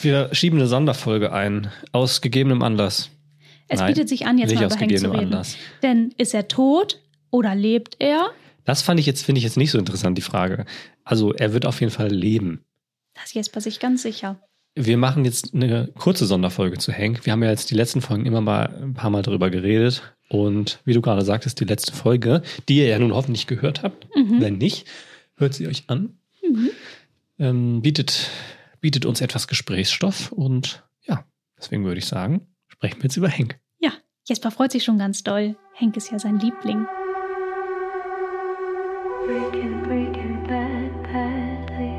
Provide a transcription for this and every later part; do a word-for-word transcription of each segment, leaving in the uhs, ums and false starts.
Wir schieben eine Sonderfolge ein, aus gegebenem Anlass. Es Nein, bietet sich an, jetzt nicht mal aus über Hank zu gegebenem reden. Anlass. Denn ist er tot oder lebt er? Das fand ich jetzt, finde ich jetzt nicht so interessant, die Frage. Also er wird auf jeden Fall leben. Das ist Jesper sich ganz sicher. Wir machen jetzt eine kurze Sonderfolge zu Hank. Wir haben ja jetzt die letzten Folgen immer mal ein paar Mal drüber geredet. Und wie du gerade sagtest, die letzte Folge, die ihr ja nun hoffentlich gehört habt. Mhm. Wenn nicht, hört sie euch an. Mhm. Ähm, bietet, bietet uns etwas Gesprächsstoff. Und ja, deswegen würde ich sagen, sprechen wir jetzt über Hank. Ja, Jesper freut sich schon ganz doll. Hank ist ja sein Liebling. Breaking, breaking bad, badly.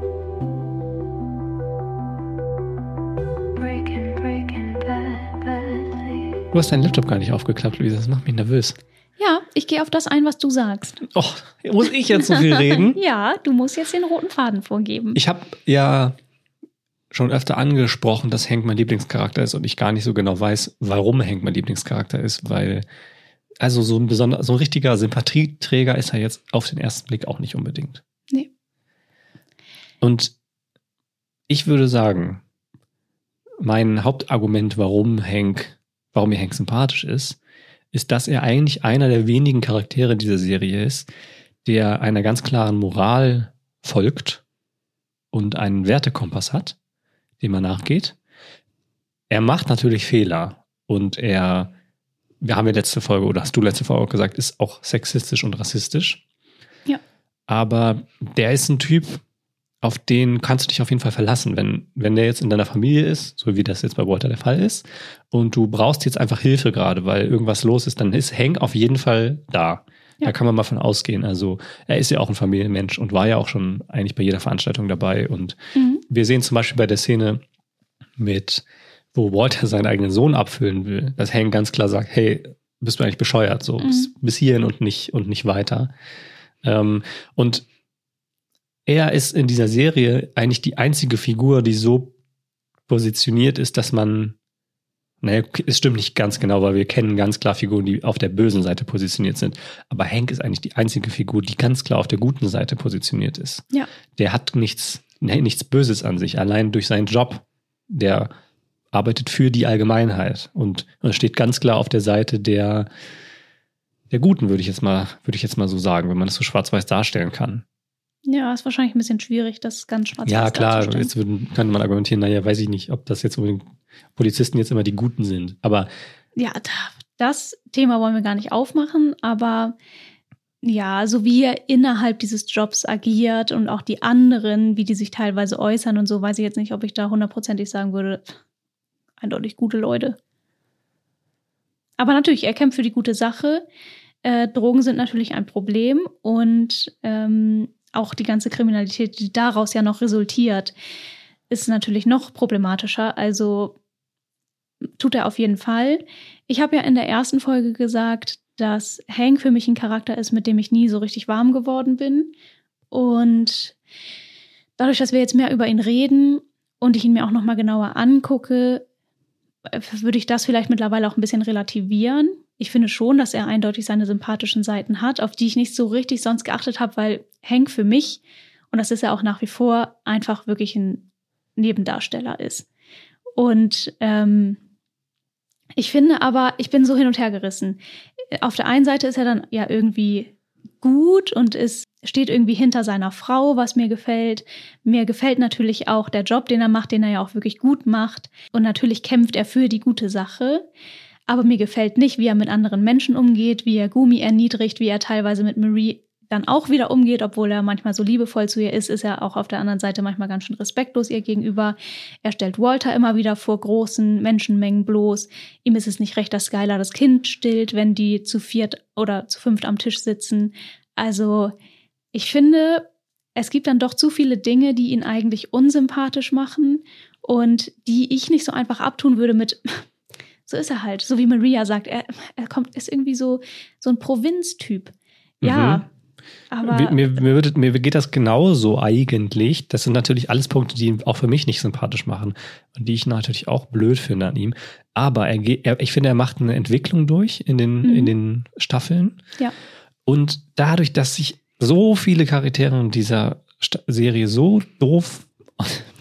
Breaking, breaking bad, badly. Du hast deinen Laptop gar nicht aufgeklappt, Luisa. Das macht mich nervös. Ja, ich gehe auf das ein, was du sagst. Oh, muss ich jetzt so viel reden? Ja, du musst jetzt den roten Faden vorgeben. Ich habe ja schon öfter angesprochen, dass Hank mein Lieblingscharakter ist und ich gar nicht so genau weiß, warum Hank mein Lieblingscharakter ist, weil also so ein besonder, so ein richtiger Sympathieträger ist er jetzt auf den ersten Blick auch nicht unbedingt. Nee. Und ich würde sagen, mein Hauptargument, warum Hank, warum mir Hank sympathisch ist, ist, dass er eigentlich einer der wenigen Charaktere dieser Serie ist, der einer ganz klaren Moral folgt und einen Wertekompass hat, dem er nachgeht. Er macht natürlich Fehler und er, wir haben ja letzte Folge, oder hast du letzte Folge auch gesagt, ist auch sexistisch und rassistisch. Ja. Aber der ist ein Typ, auf den kannst du dich auf jeden Fall verlassen, wenn, wenn der jetzt in deiner Familie ist, so wie das jetzt bei Walter der Fall ist, und du brauchst jetzt einfach Hilfe gerade, weil irgendwas los ist, dann ist Hank auf jeden Fall da. Ja. Da kann man mal von ausgehen. Also er ist ja auch ein Familienmensch und war ja auch schon eigentlich bei jeder Veranstaltung dabei. Und Mhm. wir sehen zum Beispiel bei der Szene mit, wo Walter seinen eigenen Sohn abfüllen will, dass Hank ganz klar sagt, hey, bist du eigentlich bescheuert, so Mhm. bis, bis hierhin und nicht, und nicht weiter. Ähm, und er ist in dieser Serie eigentlich die einzige Figur, die so positioniert ist, dass man, naja, es stimmt nicht ganz genau, weil wir kennen ganz klar Figuren, die auf der bösen Seite positioniert sind. Aber Hank ist eigentlich die einzige Figur, die ganz klar auf der guten Seite positioniert ist. Ja. Der hat nichts, nee, nichts Böses an sich, allein durch seinen Job. Der arbeitet für die Allgemeinheit und, und steht ganz klar auf der Seite der, der Guten, würde ich jetzt mal, würde ich jetzt mal so sagen, wenn man das so schwarz-weiß darstellen kann. Ja, ist wahrscheinlich ein bisschen schwierig, das ganz schwarz Ja, klar, darzustellen. jetzt würden, könnte man argumentieren, naja, weiß ich nicht, ob das jetzt unbedingt Polizisten jetzt immer die Guten sind. Aber Ja, da- das Thema wollen wir gar nicht aufmachen, aber ja, so wie er innerhalb dieses Jobs agiert und auch die anderen, wie die sich teilweise äußern und so, weiß ich jetzt nicht, ob ich da hundertprozentig sagen würde, eindeutig gute Leute. Aber natürlich, er kämpft für die gute Sache. Äh, Drogen sind natürlich ein Problem und ähm, auch die ganze Kriminalität, die daraus ja noch resultiert, ist natürlich noch problematischer. Also tut er auf jeden Fall. Ich habe ja in der ersten Folge gesagt, dass Hank für mich ein Charakter ist, mit dem ich nie so richtig warm geworden bin. Und dadurch, dass wir jetzt mehr über ihn reden und ich ihn mir auch noch mal genauer angucke, würde ich das vielleicht mittlerweile auch ein bisschen relativieren. Ich finde schon, dass er eindeutig seine sympathischen Seiten hat, auf die ich nicht so richtig sonst geachtet habe, weil Hank für mich, und das ist ja auch nach wie vor, einfach wirklich ein Nebendarsteller ist. Und ähm, ich finde aber, ich bin so hin und her gerissen. Auf der einen Seite ist er dann ja irgendwie gut und ist, steht irgendwie hinter seiner Frau, was mir gefällt. Mir gefällt natürlich auch der Job, den er macht, den er ja auch wirklich gut macht. Und natürlich kämpft er für die gute Sache. Aber mir gefällt nicht, wie er mit anderen Menschen umgeht, wie er Gumi erniedrigt, wie er teilweise mit Marie dann auch wieder umgeht, obwohl er manchmal so liebevoll zu ihr ist, ist er auch auf der anderen Seite manchmal ganz schön respektlos ihr gegenüber. Er stellt Walter immer wieder vor großen Menschenmengen bloß. Ihm ist es nicht recht, dass Skylar das Kind stillt, wenn die zu viert oder zu fünft am Tisch sitzen. Also ich finde, es gibt dann doch zu viele Dinge, die ihn eigentlich unsympathisch machen und die ich nicht so einfach abtun würde mit, so ist er halt. So wie Maria sagt, er, er kommt, ist irgendwie so, so ein Provinztyp. Ja, Mhm. aber Mir, mir, wird, mir geht das genauso eigentlich. Das sind natürlich alles Punkte, die ihn auch für mich nicht sympathisch machen und die ich natürlich auch blöd finde an ihm. Aber er, geht- er, ich finde, er macht eine Entwicklung durch in den, Mhm. in den Staffeln. ja. Und dadurch, dass sich so viele Charaktere in dieser Sta- Serie so doof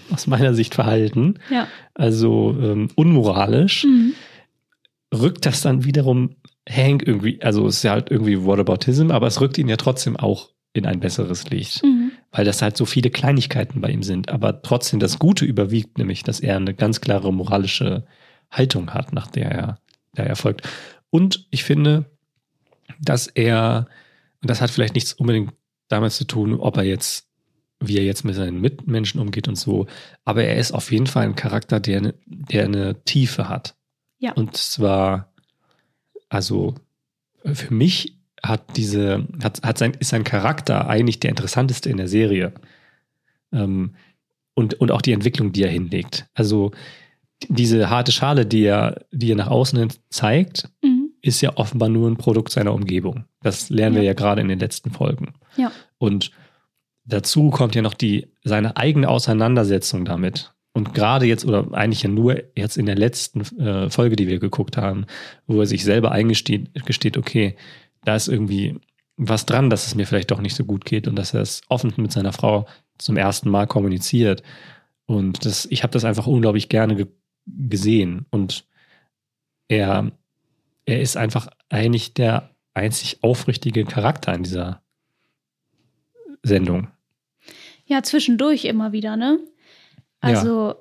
aus meiner Sicht verhalten, Ja. also ähm, unmoralisch, Mhm. rückt das dann wiederum Hank irgendwie, also es ist ja halt irgendwie Whataboutism, aber es rückt ihn ja trotzdem auch in ein besseres Licht, Mhm. weil das halt so viele Kleinigkeiten bei ihm sind, aber trotzdem das Gute überwiegt, nämlich, dass er eine ganz klare moralische Haltung hat, nach der er, der er folgt. Und ich finde, dass er, und das hat vielleicht nichts unbedingt damit zu tun, ob er jetzt, wie er jetzt mit seinen Mitmenschen umgeht und so, aber er ist auf jeden Fall ein Charakter, der, eine- der eine Tiefe hat. Ja. Und zwar, also für mich hat diese, hat, hat sein, ist sein Charakter eigentlich der interessanteste in der Serie. Ähm, und, und auch die Entwicklung, die er hinlegt. Also diese harte Schale, die er, die er nach außen hin zeigt, Mhm. ist ja offenbar nur ein Produkt seiner Umgebung. Das lernen wir Ja. ja gerade in den letzten Folgen. Ja. Und dazu kommt ja noch die, seine eigene Auseinandersetzung damit. Und gerade jetzt, oder eigentlich ja nur jetzt in der letzten äh, Folge, die wir geguckt haben, wo er sich selber eingesteht, gesteht, okay, da ist irgendwie was dran, dass es mir vielleicht doch nicht so gut geht und dass er es offen mit seiner Frau zum ersten Mal kommuniziert. Und das, ich habe das einfach unglaublich gerne ge- gesehen. Und er, er ist einfach eigentlich der einzig aufrichtige Charakter in dieser Sendung. Ja, zwischendurch immer wieder, ne? Also,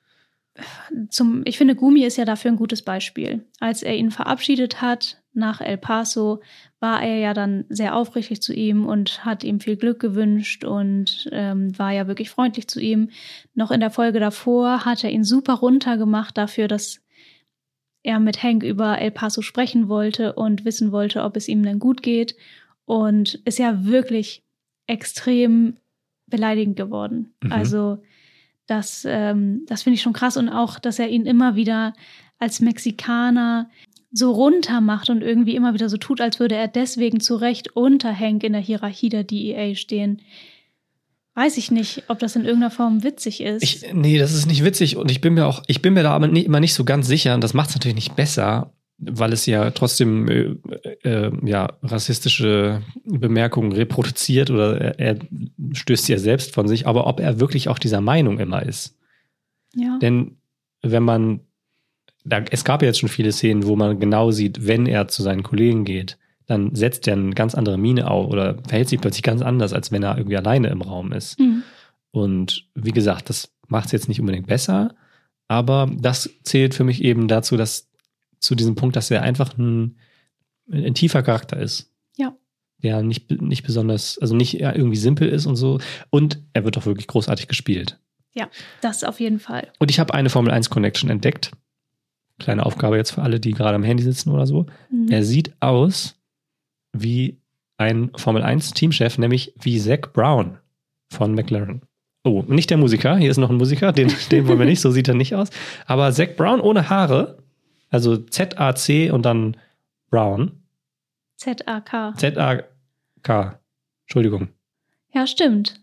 zum, ich finde, Gumi ist ja dafür ein gutes Beispiel. Als er ihn verabschiedet hat nach El Paso, war er ja dann sehr aufrichtig zu ihm und hat ihm viel Glück gewünscht und ähm, war ja wirklich freundlich zu ihm. Noch in der Folge davor hat er ihn super runtergemacht dafür, dass er mit Hank über El Paso sprechen wollte und wissen wollte, ob es ihm denn gut geht. Und ist ja wirklich extrem beleidigend geworden. Mhm. Also das, ähm, das finde ich schon krass. Und auch, dass er ihn immer wieder als Mexikaner so runter macht und irgendwie immer wieder so tut, als würde er deswegen zu Recht unter Hank in der Hierarchie der D E A stehen. Weiß ich nicht, ob das in irgendeiner Form witzig ist. Ich, nee, das ist nicht witzig und ich bin mir auch, ich bin mir da aber nicht, immer nicht so ganz sicher und das macht es natürlich nicht besser, weil es ja trotzdem äh, äh, ja, rassistische Bemerkungen reproduziert oder er, er stößt sie ja selbst von sich, aber ob er wirklich auch dieser Meinung immer ist. Ja. Denn wenn man, da, es gab ja jetzt schon viele Szenen, wo man genau sieht, wenn er zu seinen Kollegen geht, dann setzt er eine ganz andere Miene auf oder verhält sich plötzlich ganz anders, als wenn er irgendwie alleine im Raum ist. Mhm. Und wie gesagt, das macht es jetzt nicht unbedingt besser, aber das zählt für mich eben dazu, dass zu diesem Punkt, dass er einfach ein, ein tiefer Charakter ist. Ja. Der nicht, nicht besonders, also nicht irgendwie simpel ist und so. Und er wird auch wirklich großartig gespielt. Ja, das auf jeden Fall. Und ich habe eine Formel eins Connection entdeckt. Kleine Aufgabe jetzt für alle, die gerade am Handy sitzen oder so. Mhm. Er sieht aus wie ein Formel eins Teamchef, nämlich wie Zach Brown von McLaren. Oh, nicht der Musiker. Hier ist noch ein Musiker, den, den wollen wir nicht, so sieht er nicht aus. Aber Zach Brown ohne Haare, also Z A C und dann Brown. Z A K. Z A K. Entschuldigung. Ja, stimmt.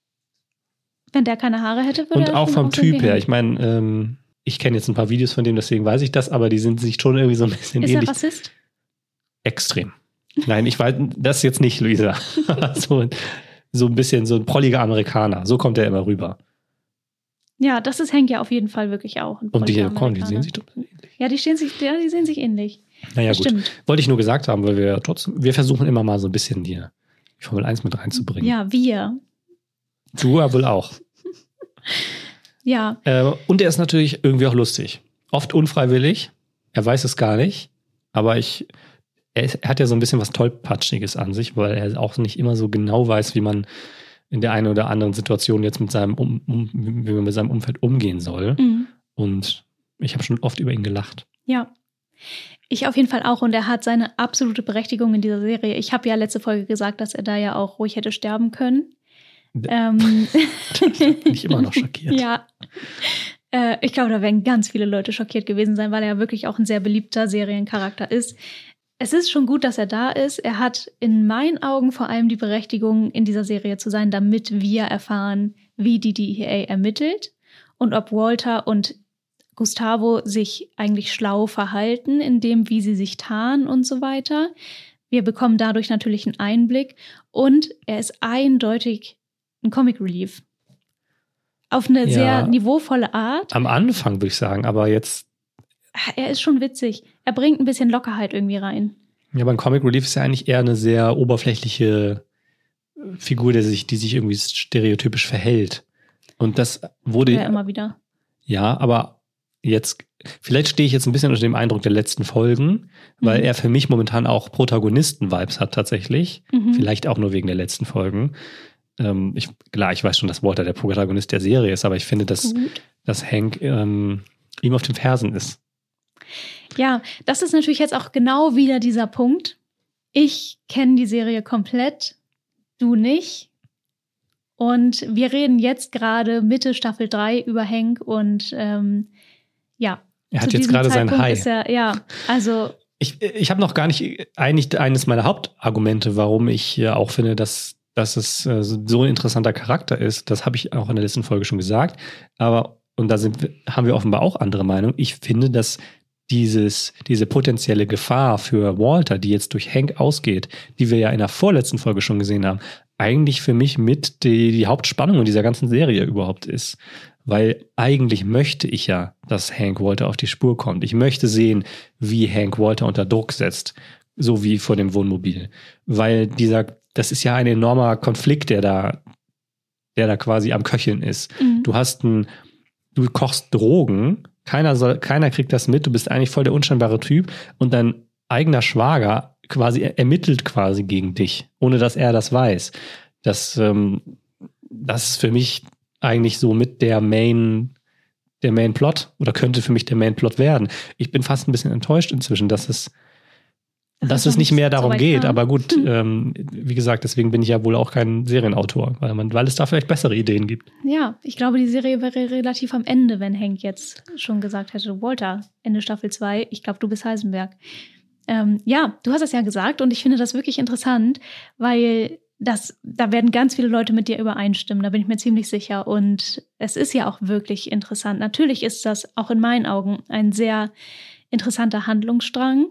Wenn der keine Haare hätte, würde Und er auch schon vom aussehen Typ wie her. Hank. Ich meine, ähm, ich kenne jetzt ein paar Videos von dem, deswegen weiß ich das, aber die sind sich schon irgendwie so ein bisschen Ist er ähnlich. Rassist? Extrem. Nein, ich weiß das jetzt nicht, Luisa. so, so ein bisschen so ein prolliger Amerikaner. So kommt er immer rüber. Ja, das ist Hank ja auf jeden Fall wirklich auch. ein Und die, polnischer komm, die Amerikaner. sehen sich doch ähnlich. Ja, die, stehen sich, ja, die sehen sich ähnlich. Naja, Das gut. stimmt. Wollte ich nur gesagt haben, weil wir ja trotzdem, wir versuchen immer mal so ein bisschen die, die Formel eins mit reinzubringen. Ja, wir. Du ja wohl auch. Ja, Äh, und er ist natürlich irgendwie auch lustig. Oft unfreiwillig. Er weiß es gar nicht. Aber ich, er, ist, er hat ja so ein bisschen was Tollpatschiges an sich, weil er auch nicht immer so genau weiß, wie man in der einen oder anderen Situation jetzt mit seinem, um, um, wie man mit seinem Umfeld umgehen soll. mhm. Und ich habe schon oft über ihn gelacht. ja. Ich auf jeden Fall auch. Und er hat seine absolute Berechtigung in dieser Serie. Ich habe ja letzte Folge gesagt, dass er da ja auch ruhig hätte sterben können. Ähm, Bin ich immer noch schockiert. Ja. Äh, ich glaube, da werden ganz viele Leute schockiert gewesen sein, weil er wirklich auch ein sehr beliebter Seriencharakter ist. Es ist schon gut, dass er da ist. Er hat in meinen Augen vor allem die Berechtigung, in dieser Serie zu sein, damit wir erfahren, wie die D E A ermittelt und ob Walter und Gustavo sich eigentlich schlau verhalten, in dem, wie sie sich tarnen und so weiter. Wir bekommen dadurch natürlich einen Einblick und er ist eindeutig ein Comic Relief. auf eine Ja. sehr niveauvolle Art. Am Anfang würde ich sagen, aber jetzt, Er ist schon witzig. Er bringt ein bisschen Lockerheit irgendwie rein. ja, beim Comic Relief ist ja eigentlich eher eine sehr oberflächliche Figur, der sich, die sich irgendwie stereotypisch verhält. Und das wurde, Ja, immer wieder. ja, aber jetzt, vielleicht stehe ich jetzt ein bisschen unter dem Eindruck der letzten Folgen, weil Mhm. er für mich momentan auch Protagonisten-Vibes hat tatsächlich. Mhm. Vielleicht auch nur wegen der letzten Folgen. Ähm, ich, klar, ich weiß schon, dass Walter der Protagonist der Serie ist, aber ich finde, dass, Gut. dass Hank ähm, ihm auf den Fersen ist. Ja, das ist natürlich jetzt auch genau wieder dieser Punkt. Ich kenne die Serie komplett, du nicht. Und wir reden jetzt gerade Mitte Staffel drei über Hank und ähm, ja. Er hat zu jetzt diesem gerade seinen Zeitpunkt High. Ist er, ja, also Ich, ich habe noch gar nicht eigentlich eines meiner Hauptargumente, warum ich äh, auch finde, dass, dass es äh, so ein interessanter Charakter ist. Das habe ich auch in der letzten Folge schon gesagt. Aber, und da sind wir, haben wir offenbar auch andere Meinungen. Ich finde, dass dieses, diese potenzielle Gefahr für Walter, die jetzt durch Hank ausgeht, die wir ja in der vorletzten Folge schon gesehen haben, eigentlich für mich mit die, die Hauptspannung in dieser ganzen Serie überhaupt ist. Weil eigentlich möchte ich ja, dass Hank Walter auf die Spur kommt. Ich möchte sehen, wie Hank Walter unter Druck setzt, so wie vor dem Wohnmobil. Weil dieser, das ist ja ein enormer Konflikt, der da, der da quasi am Köcheln ist. mhm. Du hast ein, du kochst Drogen, keiner soll, keiner kriegt das mit, du bist eigentlich voll der unscheinbare Typ und dein eigener Schwager quasi er- ermittelt quasi gegen dich, ohne dass er das weiß. Das, ähm, das ist für mich eigentlich so mit der Main, der Main Plot oder könnte für mich der Main Plot werden. Ich bin fast ein bisschen enttäuscht inzwischen, dass es, Dass dass es es noch nicht mehr so darum weit geht. kam. Aber gut, Hm. ähm, wie gesagt, deswegen bin ich ja wohl auch kein Serienautor, weil man, weil es da vielleicht bessere Ideen gibt. Ja, ich glaube, die Serie wäre relativ am Ende, wenn Hank jetzt schon gesagt hätte, Walter, Ende Staffel zwei, ich glaube, du bist Heisenberg. Ähm, ja, du hast es ja gesagt und ich finde das wirklich interessant, weil das, da werden ganz viele Leute mit dir übereinstimmen, da bin ich mir ziemlich sicher. Und es ist ja auch wirklich interessant. Natürlich ist das auch in meinen Augen ein sehr interessanter Handlungsstrang.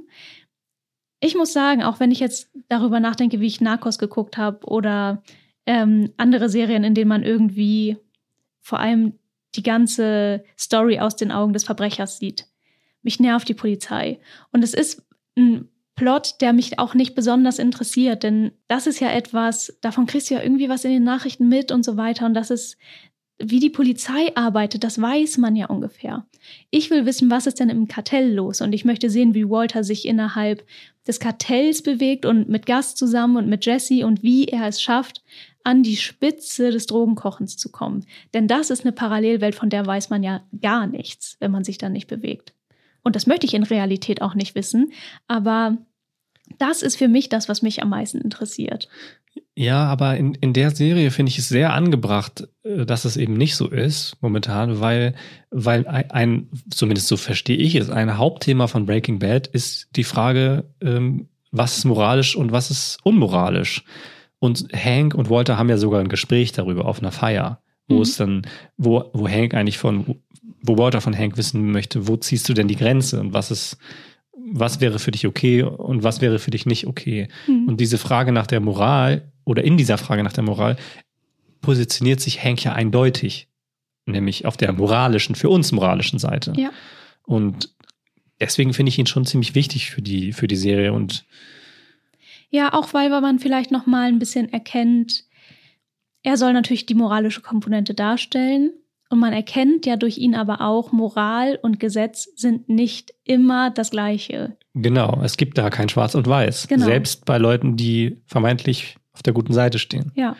Ich muss sagen, auch wenn ich jetzt darüber nachdenke, wie ich Narcos geguckt habe oder ähm, andere Serien, in denen man irgendwie vor allem die ganze Story aus den Augen des Verbrechers sieht. Mich nervt die Polizei. Und es ist ein Plot, der mich auch nicht besonders interessiert, denn das ist ja etwas, davon kriegst du ja irgendwie was in den Nachrichten mit und so weiter. Und das ist, wie die Polizei arbeitet, das weiß man ja ungefähr. Ich will wissen, was ist denn im Kartell los? Und ich möchte sehen, wie Walter sich innerhalb des Kartells bewegt und mit Gus zusammen und mit Jesse und wie er es schafft, an die Spitze des Drogenkochens zu kommen. Denn das ist eine Parallelwelt, von der weiß man ja gar nichts, wenn man sich dann nicht bewegt. Und das möchte ich in Realität auch nicht wissen, aber das ist für mich das, was mich am meisten interessiert. Ja, aber in, in der Serie finde ich es sehr angebracht, äh, dass es eben nicht so ist momentan, weil, weil ein, ein, zumindest so verstehe ich es, ein Hauptthema von Breaking Bad ist die Frage, ähm, was ist moralisch und was ist unmoralisch. Und Hank und Walter haben ja sogar ein Gespräch darüber auf einer Feier, wo Mhm. es dann, wo, wo Hank eigentlich von, wo Walter von Hank wissen möchte, wo ziehst du denn die Grenze und was ist, was wäre für dich okay und was wäre für dich nicht okay. Mhm. Und diese Frage nach der Moral oder in dieser Frage nach der Moral positioniert sich Hank ja eindeutig, nämlich auf der moralischen, für uns moralischen Seite. Ja. Und deswegen finde ich ihn schon ziemlich wichtig für die, für die Serie und Ja, auch weil man vielleicht noch mal ein bisschen erkennt, er soll natürlich die moralische Komponente darstellen. Und man erkennt ja durch ihn aber auch, Moral und Gesetz sind nicht immer das Gleiche. genau, es gibt da kein Schwarz und Weiß. Genau. Selbst bei Leuten, die vermeintlich auf der guten Seite stehen. Ja.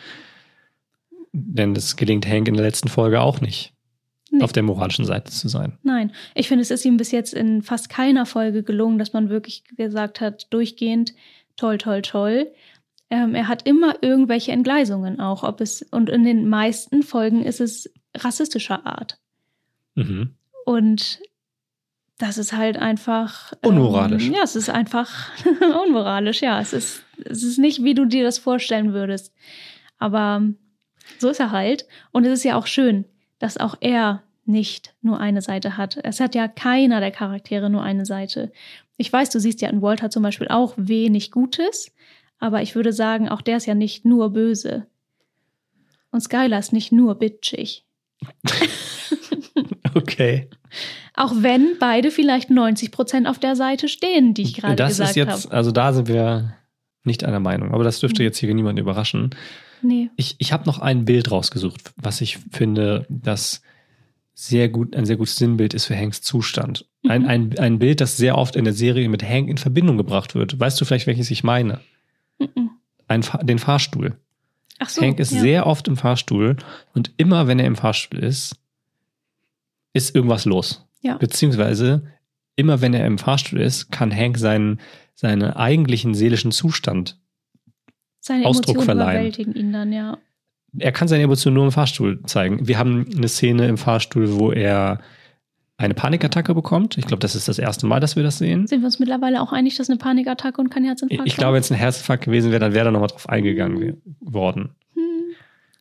Denn das gelingt Hank in der letzten Folge auch nicht, Nee. auf der moralischen Seite zu sein. Nein, ich finde, es ist ihm bis jetzt in fast keiner Folge gelungen, dass man wirklich gesagt hat, durchgehend, toll, toll, toll. Ähm, er hat immer irgendwelche Entgleisungen auch, ob es, und in den meisten Folgen ist es rassistischer Art. Mhm. Und das ist halt einfach Unmoralisch. Ähm, ja, es ist einfach unmoralisch, ja. Es ist, es ist nicht, wie du dir das vorstellen würdest. Aber so ist er halt. Und es ist ja auch schön, dass auch er nicht nur eine Seite hat. Es hat ja keiner der Charaktere nur eine Seite. Ich weiß, du siehst ja in Walter zum Beispiel auch wenig Gutes, aber ich würde sagen, auch der ist ja nicht nur böse. Und Skylar ist nicht nur bitchig. Okay. Auch wenn beide vielleicht neunzig Prozent auf der Seite stehen, die ich gerade Das gesagt ist jetzt, habe. also da sind wir nicht einer Meinung. Aber das dürfte Mhm. jetzt hier niemanden überraschen. Nee. Ich, ich habe noch ein Bild rausgesucht, was ich finde, das sehr gut, ein sehr gutes Sinnbild ist für Hanks Zustand. Ein, Mhm. ein, ein Bild, das sehr oft in der Serie mit Hank in Verbindung gebracht wird. Weißt du vielleicht, welches ich meine? Mhm. Ein, Fa- den Fahrstuhl. Ach so. Hank ist ja. sehr oft im Fahrstuhl und immer, wenn er im Fahrstuhl ist, ist irgendwas los. Ja. Beziehungsweise immer, wenn er im Fahrstuhl ist, kann Hank seinen, seinen eigentlichen seelischen Zustand, Seine Ausdruck Emotionen verleihen. überwältigen ihn dann, ja. er kann seine Emotionen nur im Fahrstuhl zeigen. Wir haben eine Szene im Fahrstuhl, wo er eine Panikattacke bekommt. Ich glaube, das ist das erste Mal, dass wir das sehen. Sind wir uns mittlerweile auch einig, dass eine Panikattacke und kein Herzinfarkt Ich glaube, wenn es ein Herzinfarkt gewesen wäre, dann wäre da nochmal drauf eingegangen worden. Hm.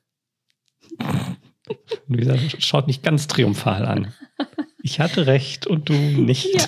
Luisa schaut mich ganz triumphal an. Ich hatte recht und du nicht. Ja.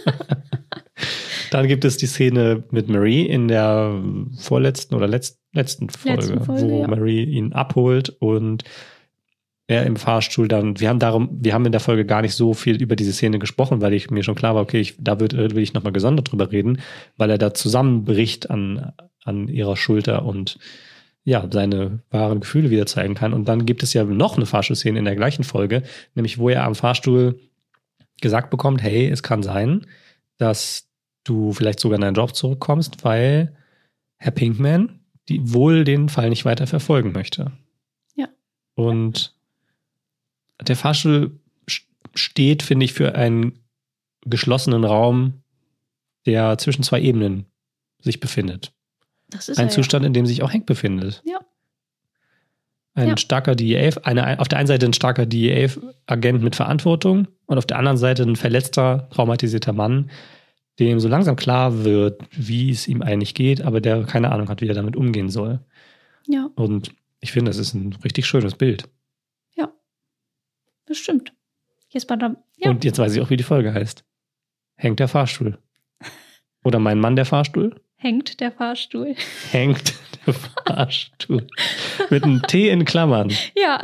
Dann gibt es die Szene mit Marie in der vorletzten oder letzt, letzten Folge, Letzten Folge, wo ja. Marie ihn abholt und er im Fahrstuhl dann, wir haben darum, wir haben in der Folge gar nicht so viel über diese Szene gesprochen, weil ich mir schon klar war, okay, ich, da wird, will ich nochmal gesondert drüber reden, weil er da zusammenbricht an, an ihrer Schulter und ja, seine wahren Gefühle wieder zeigen kann. Und dann gibt es ja noch eine Fahrstuhlszene in der gleichen Folge, nämlich wo er am Fahrstuhl gesagt bekommt, hey, es kann sein, dass du vielleicht sogar in deinen Job zurückkommst, weil Herr Pinkman die wohl den Fall nicht weiter verfolgen möchte. Ja. Und der Fahrstuhl steht, finde ich, für einen geschlossenen Raum, der zwischen zwei Ebenen sich befindet. Das ist Ein er, Zustand, in dem sich auch Hank befindet. Ja. Ein Ja. starker D E A, eine, auf der einen Seite ein starker D E A-Agent mit Verantwortung und auf der anderen Seite ein verletzter, traumatisierter Mann, dem so langsam klar wird, wie es ihm eigentlich geht, aber der keine Ahnung hat, wie er damit umgehen soll. ja. Und ich finde, das ist ein richtig schönes Bild. Ja. Das stimmt. Jetzt bei der, ja. Und jetzt weiß ich auch, wie die Folge heißt. Hängt der Fahrstuhl. Oder mein Mann der Fahrstuhl? Hängt der Fahrstuhl. Hängt der Fahrstuhl. Mit einem T in Klammern. Ja.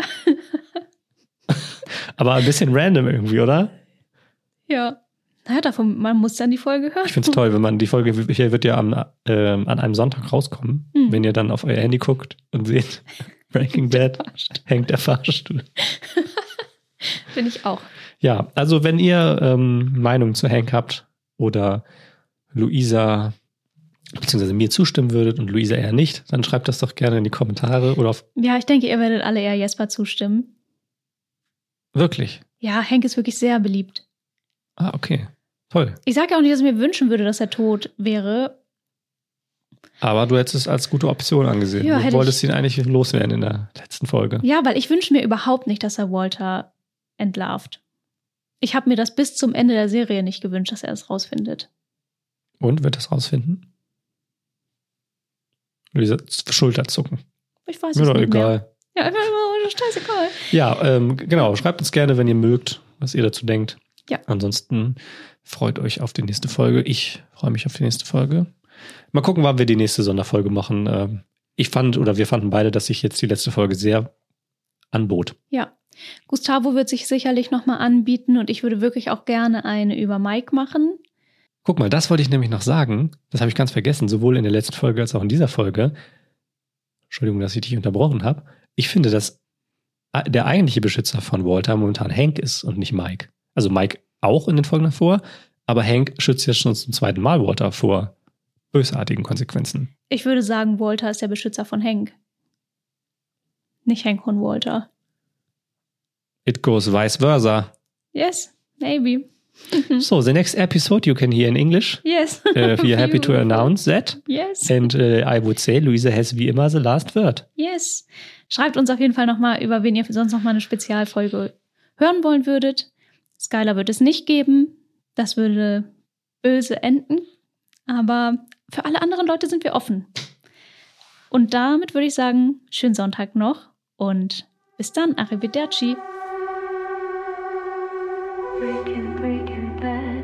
Aber ein bisschen random irgendwie, oder? Ja. Naja, davon, man muss dann die Folge hören. Ich finde es toll, wenn man die Folge hier wird ja am, ähm, an einem Sonntag rauskommen, Mhm. wenn ihr dann auf euer Handy guckt und seht, Breaking Bad, hängt der Fahrstuhl. Finde ich auch. Ja, also wenn ihr ähm, Meinung zu Hank habt oder Luisa beziehungsweise mir zustimmen würdet und Luisa eher nicht, dann schreibt das doch gerne in die Kommentare oder auf Ja, ich denke, ihr werdet alle eher Jesper zustimmen. wirklich. Ja, Hank ist wirklich sehr beliebt. Ah, okay. Toll. Ich sage ja auch nicht, dass ich mir wünschen würde, dass er tot wäre. Aber du hättest es als gute Option angesehen. Ja, du hätte wolltest ihn eigentlich loswerden in der letzten Folge. Ja, weil ich wünsche mir überhaupt nicht, dass er Walter entlarvt. Ich habe mir das bis zum Ende der Serie nicht gewünscht, dass er es rausfindet. Und wird das rausfinden? Luisa, Schulterzucken. Ich weiß Mir es doch nicht mehr. egal. Ja, einfach immer scheißegal. Ja, ähm, genau. Schreibt uns gerne, wenn ihr mögt, was ihr dazu denkt. Ja. Ansonsten freut euch auf die nächste Folge. Ich freue mich auf die nächste Folge. Mal gucken, wann wir die nächste Sonderfolge machen. Ähm, ich fand, oder wir fanden beide, dass sich jetzt die letzte Folge sehr anbot. Ja. Gustavo wird sich sicherlich nochmal anbieten und ich würde wirklich auch gerne eine über Mike machen. Guck mal, das wollte ich nämlich noch sagen. Das habe ich ganz vergessen, sowohl in der letzten Folge als auch in dieser Folge. Entschuldigung, dass ich dich unterbrochen habe. Ich finde, dass der eigentliche Beschützer von Walter momentan Hank ist und nicht Mike. Also Mike auch in den Folgen davor, aber Hank schützt jetzt schon zum zweiten Mal Walter vor bösartigen Konsequenzen. Ich würde sagen, Walter ist der Beschützer von Hank. Nicht Hank von Walter. It goes vice versa. Yes, maybe. So, the next episode you can hear in English. Yes. Uh, we are happy to Beautiful. announce that. Yes. And uh, I would say, Luisa has wie immer the last word. Yes. Schreibt uns auf jeden Fall nochmal, über wen ihr sonst nochmal eine Spezialfolge hören wollen würdet. Skylar wird es nicht geben. Das würde böse enden. Aber für alle anderen Leute sind wir offen. Und damit würde ich sagen, schönen Sonntag noch und bis dann. Arrivederci. Breaking, breaking bad.